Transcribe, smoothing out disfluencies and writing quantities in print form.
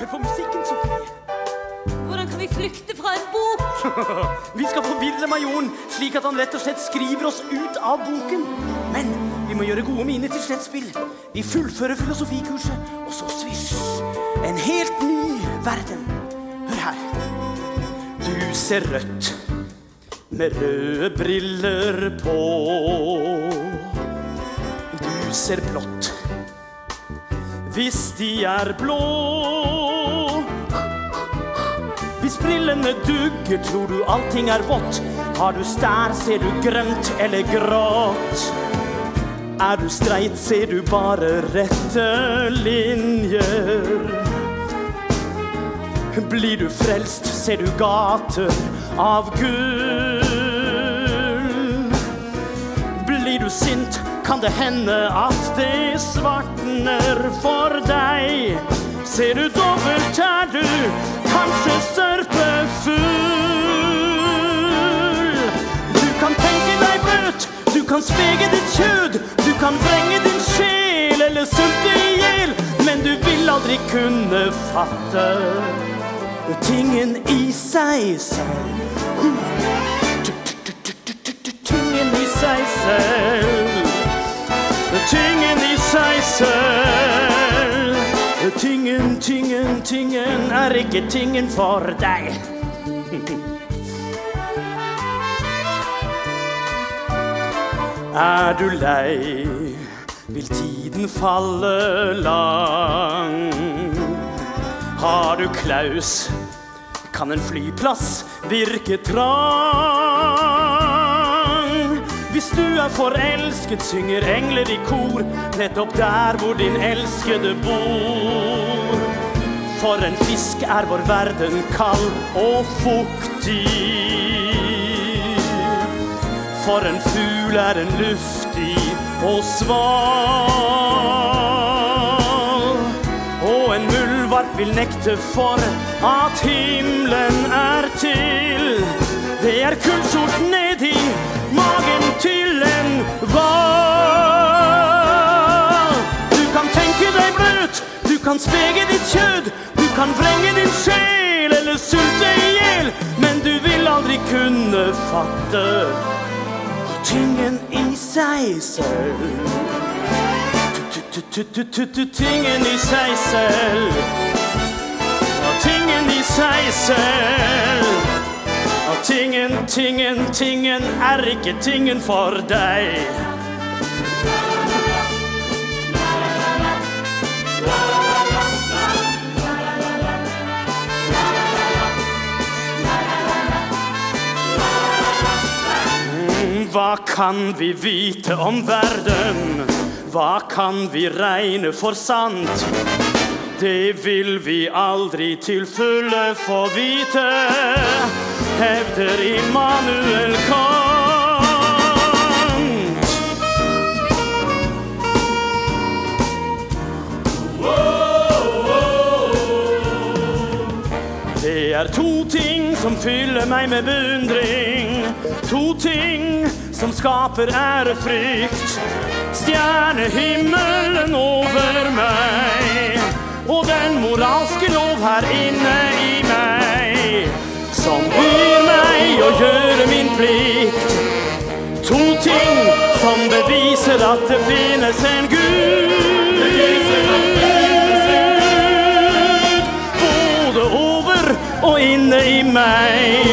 Hør på musikken, Sofie. Hvordan kan vi flykte fra en bok? Vi skal forvirre majoren, slik at han rett og slett skriver oss ut av boken. Men vi må gjøre gode miner til slettspill. Vi fullfører filosofikurset, og så svisj. En helt ny verden. Hør her. Du ser rødt, med røde briller på. Du ser blått, hvis de er blå. Hvis brillene dugger, tror du allting er vått. Har du stær, ser du grønt eller grått. Er du streit, ser du bare rette linjer. Blir du frelst, ser du gater av gull. Blir du sint, kan det hende at det svartner for deg. Ser du dobbelt, er du kanskje sørpefull. Du kan tenke deg bløt, du kan spege ditt kjød. Du kan vrenge din sjel eller sulte ihjel. Men du vil aldri kunne fatte tingen i seg selv. Tingen i seg selv. Tingen i seg selv. Tingen er ikke tingen for deg. Er du lei, vil tiden falle lang. Har du klaus, kan en flyplass virke trang. Hvis du er forelsket, synger engler i kor, nettopp der hvor din elskede bor. For en fisk er vår verden kald og fuktig. For en fugl er en luftig og sval. Og en muldvarp vil nekte for at himmelen er til. Det er kullsort ned i magen til en hval. Du kan tenke deg bløt, du kan spege ditt kjød. Du kan vrenge din sjel eller sulte ihjel. Men du vil aldri kunne fatte tingen i seg selv. Tingen i seg selv. Tingen i seg selv. Tingen er ikke tingen for deg. Hva kan vi vite om verden? Hva kan vi regne for sant? Det vil vi aldri til fulle få vite, hevder Immanuel Kant. Det er to ting som fyller meg med beundring. To ting som skaper ærefrykt. Stjernehimmelen over meg, og den moralske lov her inne i meg, som byr meg å gjøre min plikt. To ting som beviser at det finnes en Gud, både over og inne i meg.